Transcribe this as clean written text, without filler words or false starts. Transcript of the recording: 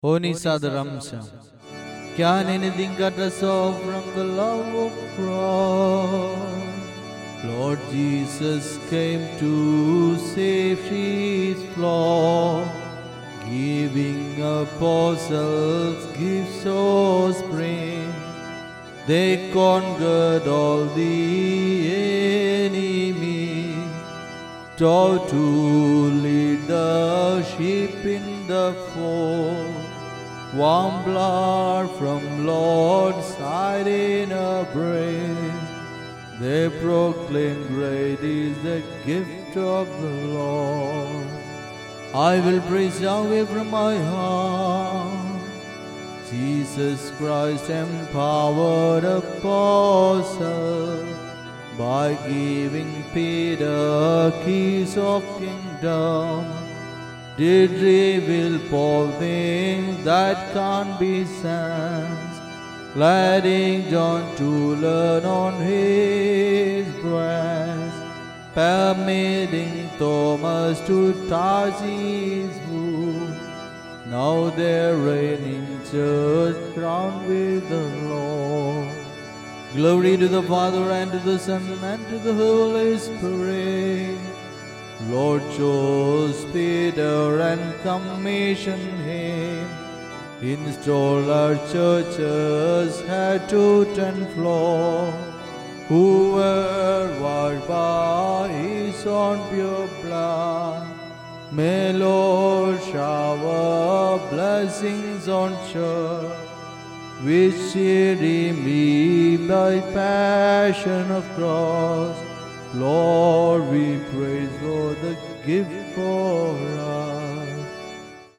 Onisa can anything cut us off from the love of Christ? Lord Jesus came to save his flock, giving apostles gifts of spring. They conquered all the enemy, taught to lead the sheep in the fold. Warm blood from Lord's side in a breast. They proclaim, great is the gift of the Lord. I will praise Yahweh from my heart. Jesus Christ empowered apostles by giving Peter keys of kingdom, did reveal all things that can't be sensed, letting John to learn on his breast, permitting Thomas to touch his wound. Now they're reigning church crowned with the Lord. Glory to the Father and to the Son and to the Holy Spirit. Lord chose Peter and commissioned him. Install our churches head to 10 floor, who were washed by his own pure blood. May Lord shower blessings on church, which she redeemed by passion of cross. Lord, we praise for the gift for us.